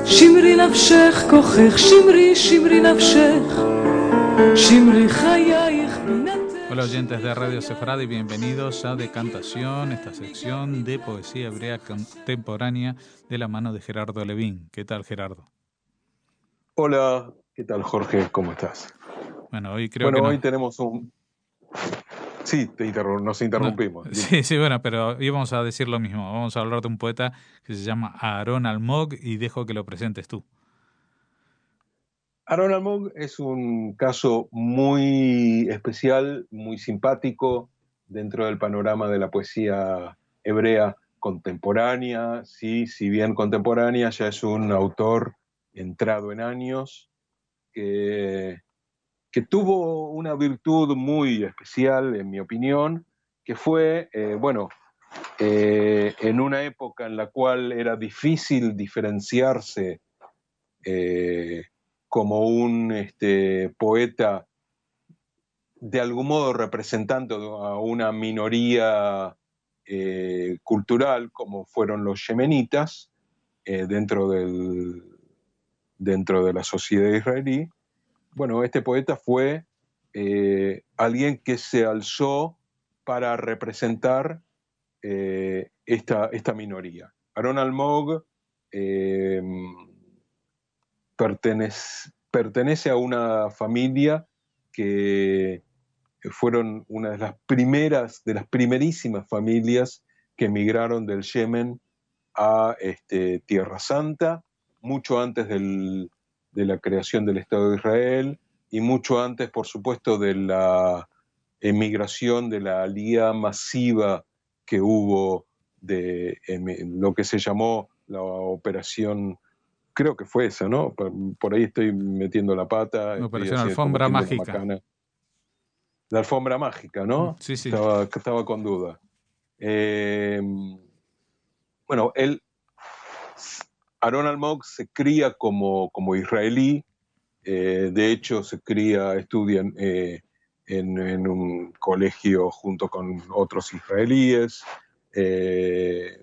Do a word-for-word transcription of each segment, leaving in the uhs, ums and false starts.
שמרי נפשך כוחך, שמרי, שמרי נפשך, שמרי חייך בינתך. Hola oyentes de Radio Sefardí, bienvenidos a Decantación, esta sección de poesía hebrea contemporánea de la mano de Gerardo Levín. ¿Qué tal, Gerardo? Hola, ¿qué tal, Jorge? ¿Cómo estás? Bueno, hoy creo bueno, que no. hoy tenemos un... Sí, te interrum- nos interrumpimos. No, sí, sí, bueno, pero íbamos a decir lo mismo. Vamos a hablar de un poeta que se llama Aarón Almog y dejo que lo presentes tú. Aarón Almog es un caso muy especial, muy simpático dentro del panorama de la poesía hebrea contemporánea. Sí, si bien contemporánea, ya es un autor entrado en años que, que tuvo una virtud muy especial, en mi opinión, que fue, eh, bueno, eh, en una época en la cual era difícil diferenciarse eh, como un este, poeta de algún modo representando a una minoría eh, cultural como fueron los yemenitas eh, dentro, del, dentro de la sociedad israelí. Bueno, este poeta fue eh, alguien que se alzó para representar eh, esta, esta minoría. Aarón Almog eh, pertenece, pertenece a una familia que fueron una de las primeras, de las primerísimas familias que emigraron del Yemen a este, Tierra Santa, mucho antes del, de la creación del Estado de Israel y mucho antes, por supuesto, de la emigración, de la alía masiva que hubo de en lo que se llamó la operación, creo que fue esa, ¿no? Por, por ahí estoy metiendo la pata, La estoy operación así Alfombra cometiendo una Mágica. macana. La alfombra mágica, ¿no? Sí, sí. Estaba, estaba con duda. Eh, bueno, él, Aarón Almog se cría como, como israelí, eh, de hecho se cría, estudia eh, en, en un colegio junto con otros israelíes, eh,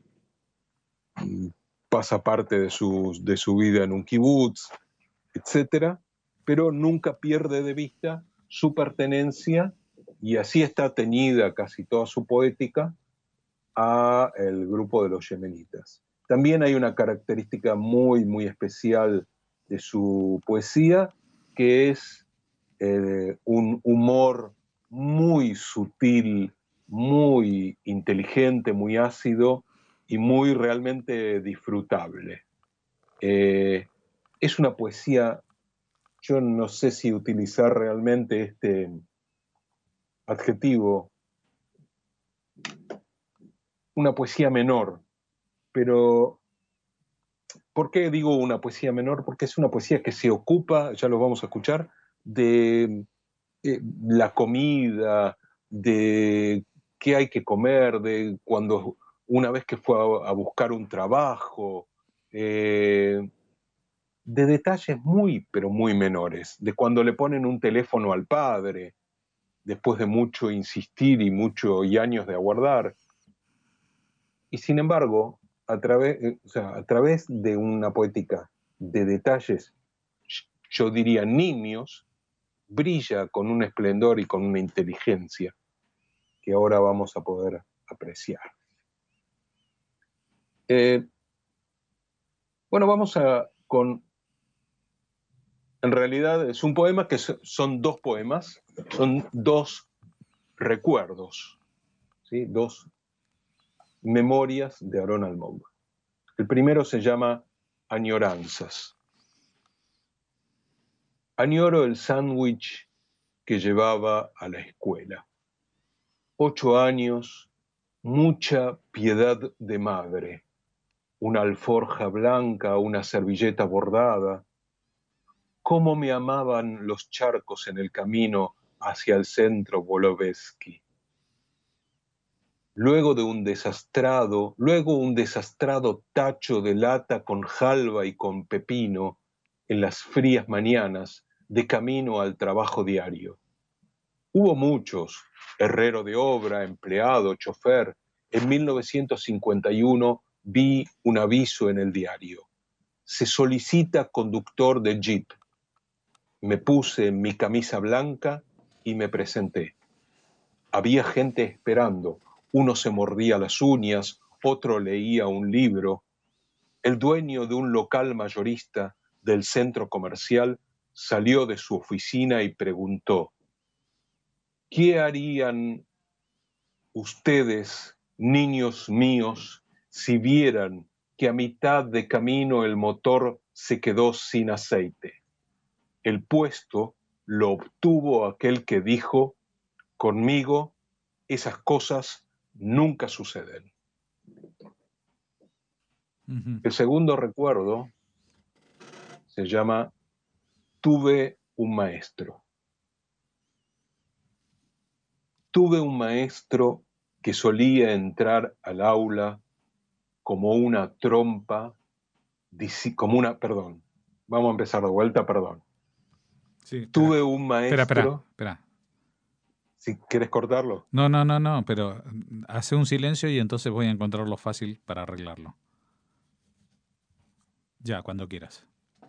pasa parte de su, de su vida en un kibutz, etcétera, pero nunca pierde de vista su pertenencia, y así está teñida casi toda su poética, a el grupo de los yemenitas. También hay una característica muy, muy especial de su poesía, que es eh, un humor muy sutil, muy inteligente, muy ácido y muy realmente disfrutable. Eh, es una poesía, yo no sé si utilizar realmente este adjetivo, una poesía menor, pero ¿por qué digo una poesía menor? Porque es una poesía que se ocupa, ya lo vamos a escuchar, de eh, la comida, de qué hay que comer, de cuando una vez que fue a, a buscar un trabajo, eh, de detalles muy, pero muy menores, de cuando le ponen un teléfono al padre, después de mucho insistir y mucho y años de aguardar. Y sin embargo, a través, eh, o sea, a través de una poética de detalles, yo diría nimios, brilla con un esplendor y con una inteligencia que ahora vamos a poder apreciar. Eh, bueno, vamos a con... En realidad es un poema que son dos poemas, son dos recuerdos, ¿sí? Dos memorias de Aarón Almog. El primero se llama Añoranzas. Añoro el sándwich que llevaba a la escuela. Ocho años, mucha piedad de madre, una alforja blanca, una servilleta bordada. Cómo me amaban los charcos en el camino hacia el centro Volovesky. Luego de un desastrado, luego un desastrado tacho de lata con jalba y con pepino en las frías mañanas de camino al trabajo diario. Hubo muchos, herrero de obra, empleado, chofer. En mil novecientos cincuenta y uno vi un aviso en el diario. se solicita conductor de jeep. Me puse mi camisa blanca y me presenté. Había gente esperando. Uno se mordía las uñas, otro leía un libro. El dueño de un local mayorista del centro comercial salió de su oficina y preguntó: ¿qué harían ustedes, niños míos, si vieran que a mitad de camino el motor se quedó sin aceite? El puesto lo obtuvo aquel que dijo: conmigo esas cosas nunca suceden. Uh-huh. El segundo recuerdo se llama Tuve un maestro. Tuve un maestro que solía entrar al aula como una trompa, como una, perdón, vamos a empezar de vuelta, perdón. Sí, Tuve un maestro... Espera, espera, espera. Si quieres cortarlo. No, no, no, no, pero hace un silencio y entonces voy a encontrarlo fácil para arreglarlo. Ya, cuando quieras.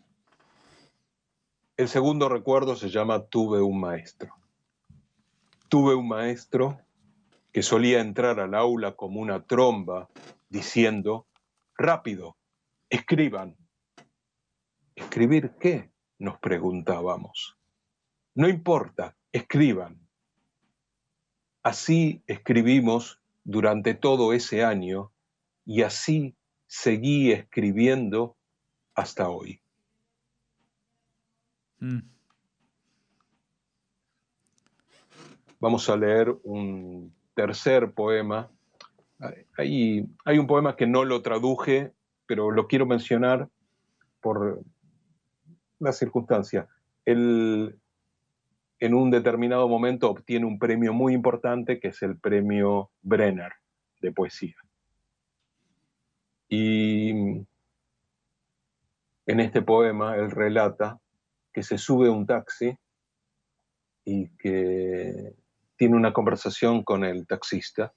El segundo recuerdo se llama Tuve un maestro. Tuve un maestro que solía entrar al aula como una tromba diciendo: rápido, escriban. ¿Escribir qué?, nos preguntábamos. No importa, escriban. Así escribimos durante todo ese año y así seguí escribiendo hasta hoy. Mm. Vamos a leer un tercer poema. Hay, hay un poema que no lo traduje, pero lo quiero mencionar por la circunstancia. Él, en un determinado momento, obtiene un premio muy importante, que es el premio Brenner de poesía. Y en este poema él relata que se sube a un taxi y que tiene una conversación con el taxista,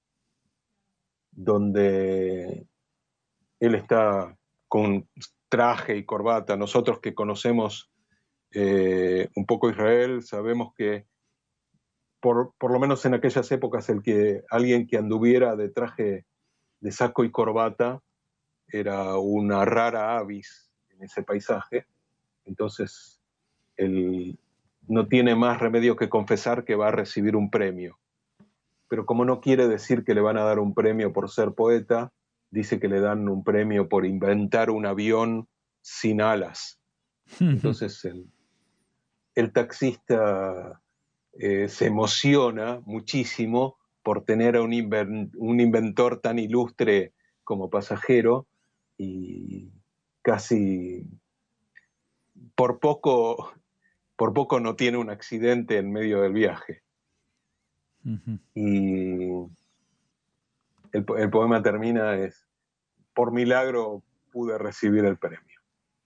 donde él está con traje y corbata. Nosotros que conocemos eh, un poco Israel, sabemos que por, por lo menos en aquellas épocas el que alguien que anduviera de traje de saco y corbata era una rara avis en ese paisaje. Entonces él no tiene más remedio que confesar que va a recibir un premio. Pero como no quiere decir que le van a dar un premio por ser poeta, dice que le dan un premio por inventar un avión sin alas. Entonces el, el taxista eh, se emociona muchísimo por tener a un, inven, un inventor tan ilustre como pasajero y casi por poco, por poco no tiene un accidente en medio del viaje. Uh-huh. Y el, el poema termina es: por milagro pude recibir el premio.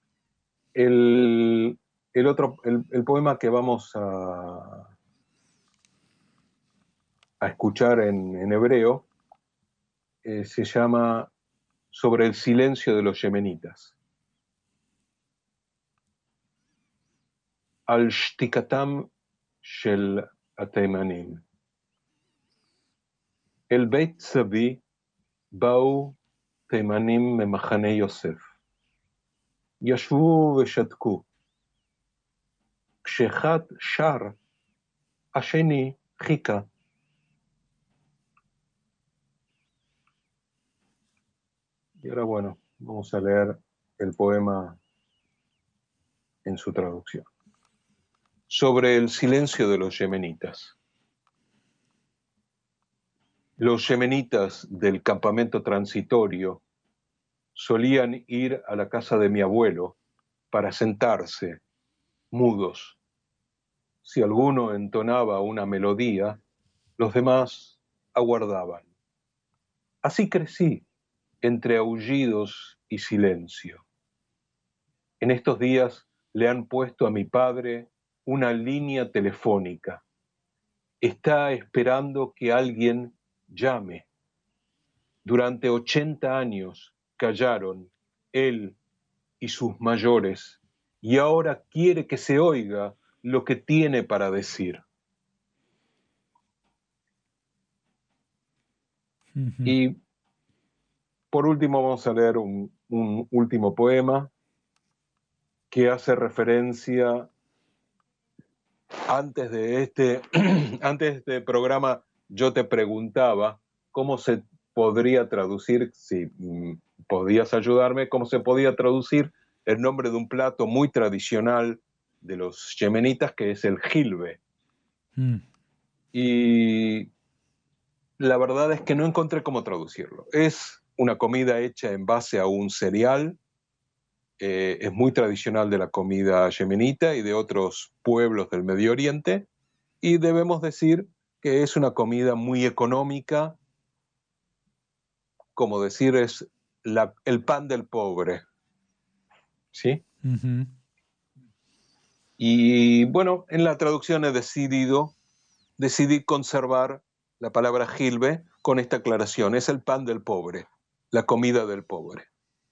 El, el otro, el, el poema que vamos a, a escuchar en, en hebreo eh, se llama Sobre el silencio de los yemenitas. Al shtikatam shel ateimanim. El beit Savi באו תימנים ממחנה יוסף. ישבו ושתקו. כשאחד שר, השני חיכה. Y ahora, bueno, vamos a leer el poema en su traducción. Sobre el silencio de los yemenitas. Los yemenitas del campamento transitorio solían ir a la casa de mi abuelo para sentarse, mudos. Si alguno entonaba una melodía, los demás aguardaban. Así crecí, entre aullidos y silencio. En estos días le han puesto a mi padre una línea telefónica. Está esperando que alguien llame. Durante ochenta años callaron él y sus mayores, y ahora quiere que se oiga lo que tiene para decir. Uh-huh. Y por último vamos a leer un, un último poema que hace referencia, antes de este, antes de este programa yo te preguntaba cómo se podría traducir, si mm, podías ayudarme, cómo se podía traducir el nombre de un plato muy tradicional de los yemenitas, que es el jilbe. Mm. Y la verdad es que no encontré cómo traducirlo. Es una comida hecha en base a un cereal, eh, es muy tradicional de la comida yemenita y de otros pueblos del Medio Oriente, y debemos decir que es una comida muy económica, como decir, es la, el pan del pobre, ¿sí? Uh-huh. Y bueno, en la traducción he decidido, decidí conservar la palabra jilbe con esta aclaración, es el pan del pobre, la comida del pobre.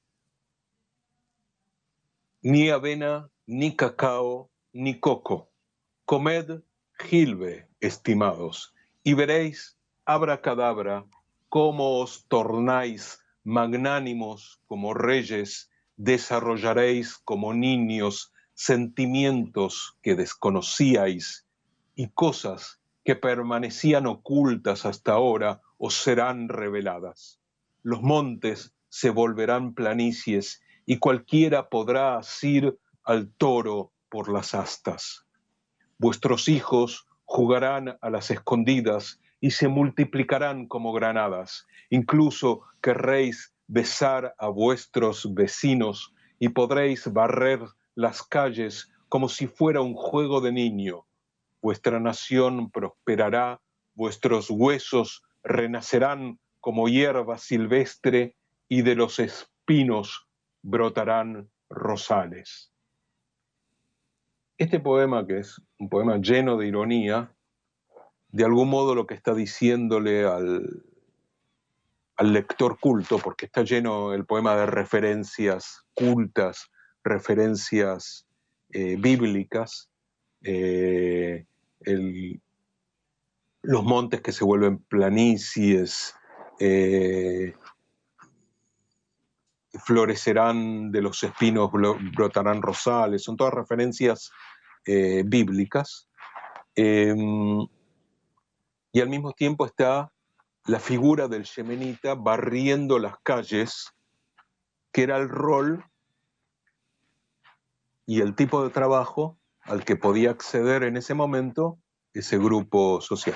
Ni avena, ni cacao, ni coco. Comed jilbe, estimados, y veréis, abracadabra, cómo os tornáis magnánimos como reyes, desarrollaréis como niños sentimientos que desconocíais, y cosas que permanecían ocultas hasta ahora os serán reveladas. Los montes se volverán planicies, y cualquiera podrá asir al toro por las astas. Vuestros hijos jugarán a las escondidas y se multiplicarán como granadas. Incluso querréis besar a vuestros vecinos y podréis barrer las calles como si fuera un juego de niño. Vuestra nación prosperará, vuestros huesos renacerán como hierba silvestre y de los espinos brotarán rosales. Este poema, que es un poema lleno de ironía, de algún modo lo que está diciéndole al, al lector culto, porque está lleno el poema de referencias cultas, referencias eh, bíblicas, eh, el, los montes que se vuelven planicies, eh, florecerán de los espinos, brotarán rosales, son todas referencias eh, bíblicas. Eh, y al mismo tiempo está la figura del yemenita barriendo las calles, que era el rol y el tipo de trabajo al que podía acceder en ese momento ese grupo social.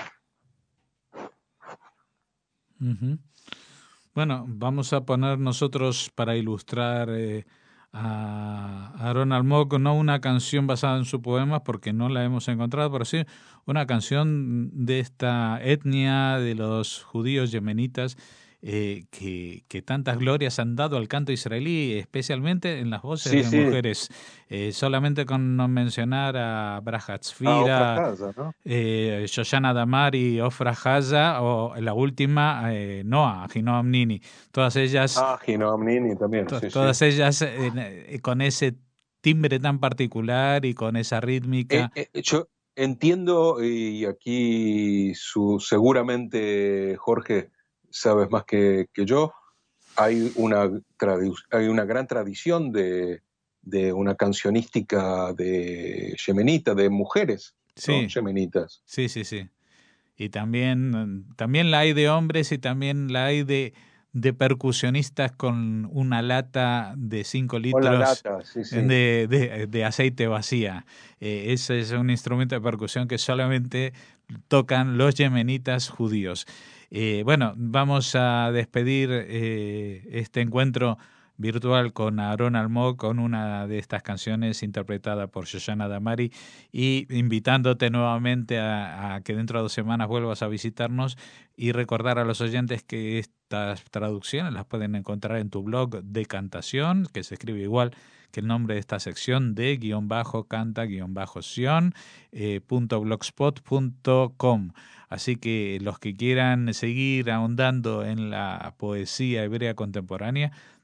Uh-huh. Bueno, vamos a poner nosotros para ilustrar eh, a Aarón Almog, no una canción basada en su poema, porque no la hemos encontrado, pero sí una canción de esta etnia de los judíos yemenitas eh, que, que tantas glorias han dado al canto israelí, especialmente en las voces Sí, de sí. mujeres. Eh, solamente con no mencionar a Braja A Ofra Tzfira, Haza, ¿no? eh, Shoshana Damari, Ofra Haza, o la última, eh, Noah, Ahinoam Nini. Todas ellas, Ah, Hinoam Nini también, to- sí, todas sí. ellas eh, eh, con ese timbre tan particular y con esa rítmica. Eh, eh, yo entiendo, y aquí su, seguramente, Jorge, sabes más que, que yo, hay una, hay una gran tradición de, de una cancionística de yemenita, de mujeres, ¿no? Sí, Yemenitas. sí, sí, sí. Y también, también la hay de hombres y también la hay de, de percusionistas con una lata de cinco Con la litros lata, sí, sí. de, de, de aceite vacía. Eh, ese es un instrumento de percusión que solamente tocan los yemenitas judíos. Eh, bueno, vamos a despedir eh, este encuentro virtual con Aarón Almog con una de estas canciones interpretada por Shoshana Damari y invitándote nuevamente a, a que dentro de dos semanas vuelvas a visitarnos y recordar a los oyentes que estas traducciones las pueden encontrar en tu blog de Cantación, que se escribe igual que el nombre de esta sección, de guión bajo canta guión bajo sion eh, punto blogspot punto com. Así que los que quieran seguir ahondando en la poesía hebrea contemporánea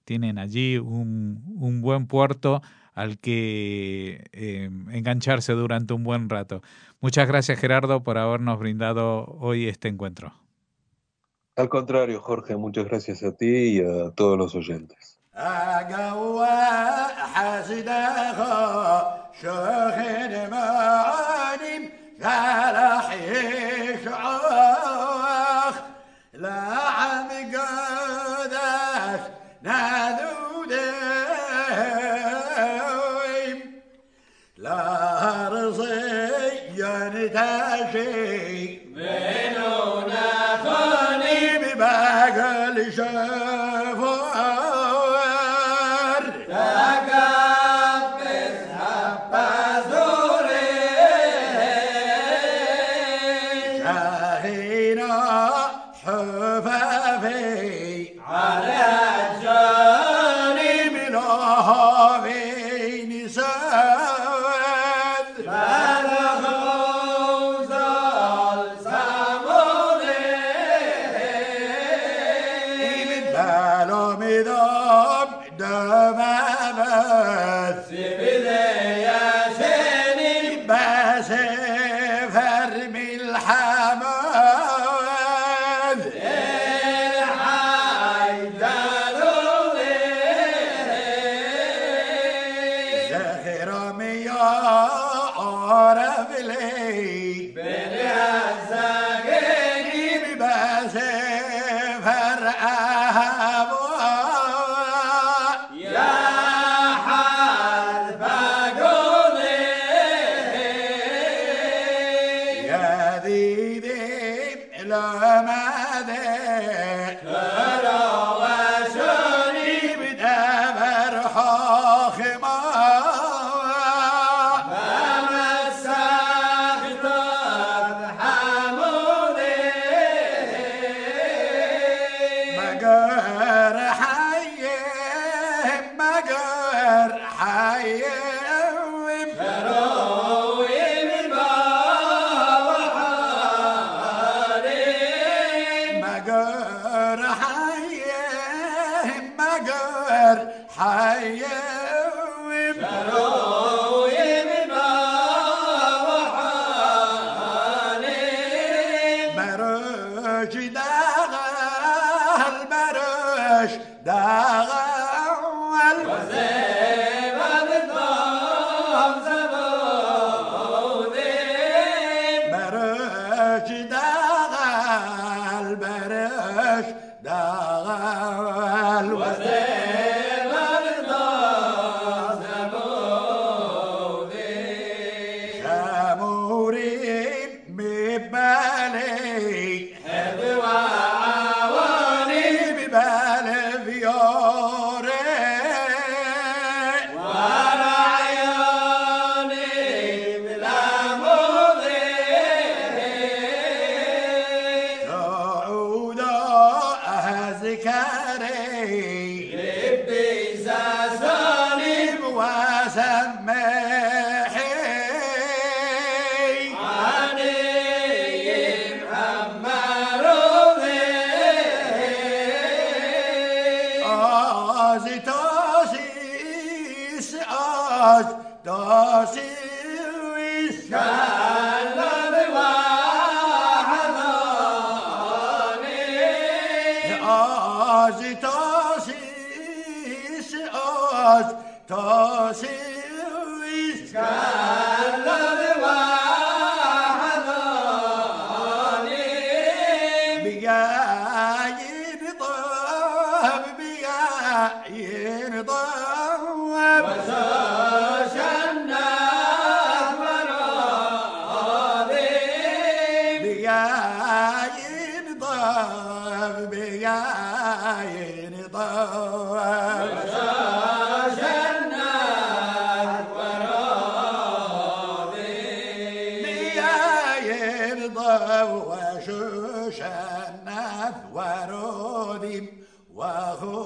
tienen allí un, un buen puerto al que eh, engancharse durante un buen rato. Muchas gracias, Gerardo, por habernos brindado hoy este encuentro. Al contrario, Jorge, muchas gracias a ti y a todos los oyentes.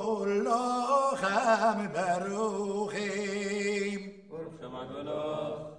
وكل خام بروخيم